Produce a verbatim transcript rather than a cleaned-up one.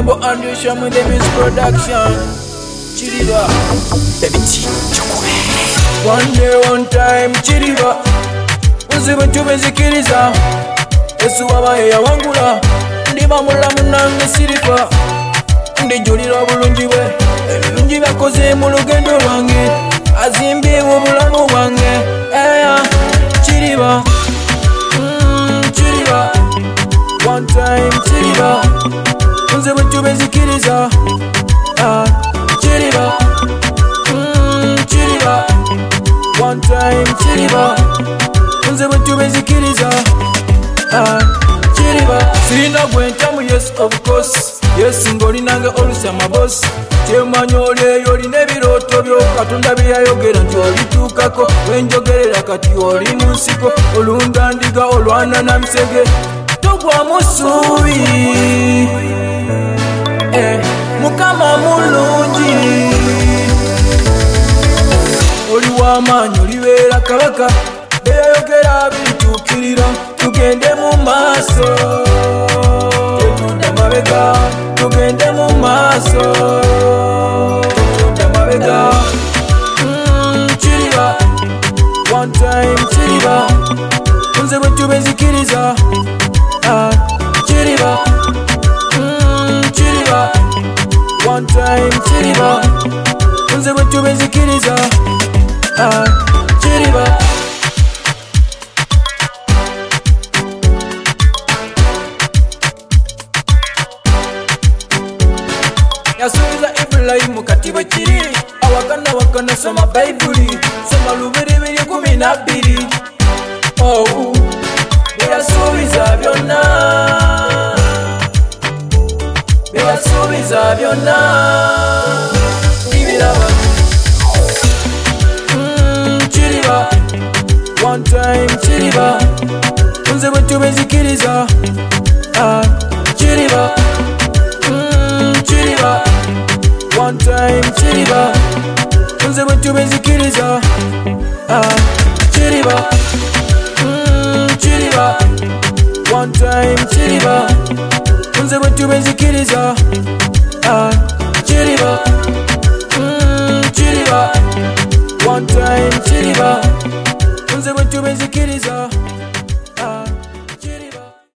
But Andrew with the music production. Chiriba. Baby T, one day, one time, Chiriba. Uzibu tubezikiriza. Yesu wabaye yawangula. Ndiba mulamu nange sirifa. Ndijulira bulungi bwe. Ebirungi byakoze mu lugendo lwange. Azimbye obulamu bwange. Eya, Chiriba. Mm, Chiriba. One time, Chiriba. Uzibu tubezikiriza. Ah, Chiriba. Mm, Chiriba. One time, Chiriba. Uzibu tubezikiriza. Ah, Chiriba. Sirina gwentamu, yes of course. Yes ngoli nange olusa maboss. Kyemanyi olyeyo olina ebiroto byo Katonda bye yayogera nti olituukako. Wenjogerera kati oli mu nsiko. Olunda ndiga olwana na misege. Togwamu ssuubi. Eh, Mukama mulungi. Oli w'amaanyi olibeera kabaka. Bye yayogera bituukirira. Tugende mu maaso. Tetudda mabega. Tugende mu maaso. Tetudda mabega. Mm, Chiriba. One time, Chiriba. Nze bwe tubezikiriza. Ah, Chiriba. Mm, Chiriba. One time, Chiriba. Nze bwe tubezikiriza. Ah, Chiriba. Yasubiza Ibrahimu kati bwe kiri. Awakana wakana soma Bayibuli. Soma lubiribiri kumi na bbiri. Oh, byasubiza byonna. Byasubiza byonna. Ibiraba. Mm, Chiriba. One time, Chiriba. Nze bwe tubezikiriza. Ah, Chiriba. Mm, Chiriba. One time, Chiriba. Nze bwe tubezikiriza. Ah, Chiriba. Mm, Chiriba. One time, Chiriba. Nze bwe tubezikiriza. Ah, Chiriba. Mm, Chiriba. One time, Chiriba. Nze bwe tubezikiriza.